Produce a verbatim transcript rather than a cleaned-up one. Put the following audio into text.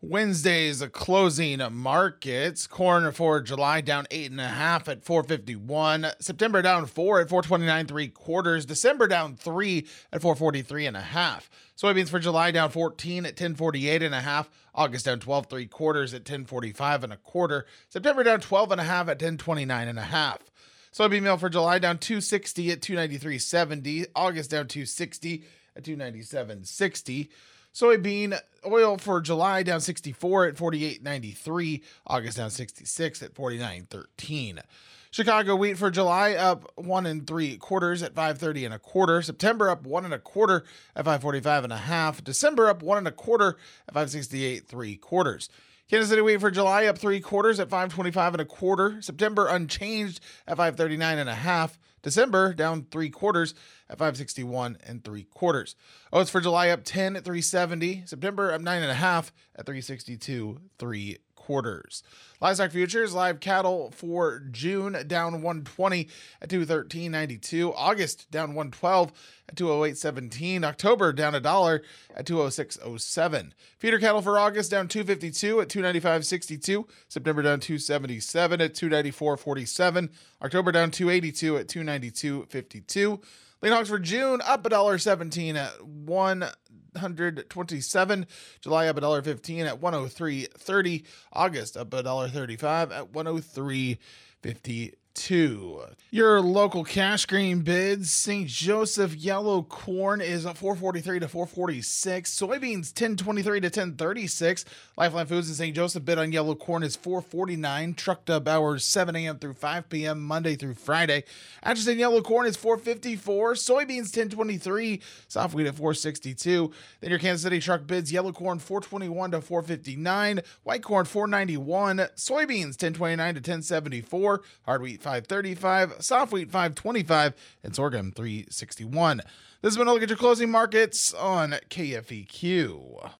Wednesday's closing markets. Corn for July down eight and a half at four fifty-one. September down four at four twenty-nine three quarters. December down three at four forty-three and a half. Soybeans for July down fourteen at ten forty-eight and a half. August down twelve three quarters at ten forty-five and a quarter. September down twelve and a half at ten twenty-nine and a half. Soybean meal for July down two sixty at two ninety-three seventy. August down two sixty at two ninety-seven sixty. Soybean oil for July down sixty-four at forty-eight ninety-three. August down sixty-six at forty-nine thirteen. Chicago wheat for July up one and three quarters at five thirty and a quarter. September up one and a quarter at five forty-five and a half. December up one and a quarter at five sixty-eight three quarters. Kansas City wheat for July up three quarters at five twenty-five and a quarter. September unchanged at five thirty-nine and a half. December down three quarters at five sixty-one and three quarters. Oats for July up ten at three seventy. September up nine and a half at three sixty-two three quarters. Livestock futures, live cattle for June down one twenty at two thirteen ninety-two. August down one twelve at two oh eight seventeen. October down a dollar at two oh six oh seven. Feeder cattle for August down two fifty-two at two ninety-five sixty-two. September down two seventy-seven at two ninety-four forty-seven. October down two eighty-two at two ninety-two fifty-two. Lean hogs for June up one dollar seventeen at one twenty-seven. July up one dollar fifteen at one oh three thirty. August up one dollar thirty-five at one oh three fifty-two. Your local cash grain bids. Saint Joseph yellow corn is four forty-three to four forty-six. Soybeans ten twenty-three to ten thirty-six. Lifeline Foods in Saint Joseph bid on yellow corn is four forty-nine. Trucked up hours seven a.m. through five p.m. Monday through Friday. Atchison yellow corn is four fifty-four. Soybeans ten twenty-three. Soft wheat at four sixty-two. Then your Kansas City truck bids yellow corn four twenty-one to four fifty-nine. White corn four ninety-one. Soybeans ten twenty-nine to ten seventy-four. Hard wheat five thirty-five. Soft wheat five twenty-five. And sorghum three sixty-one. This has been a look at your closing markets on K F E Q.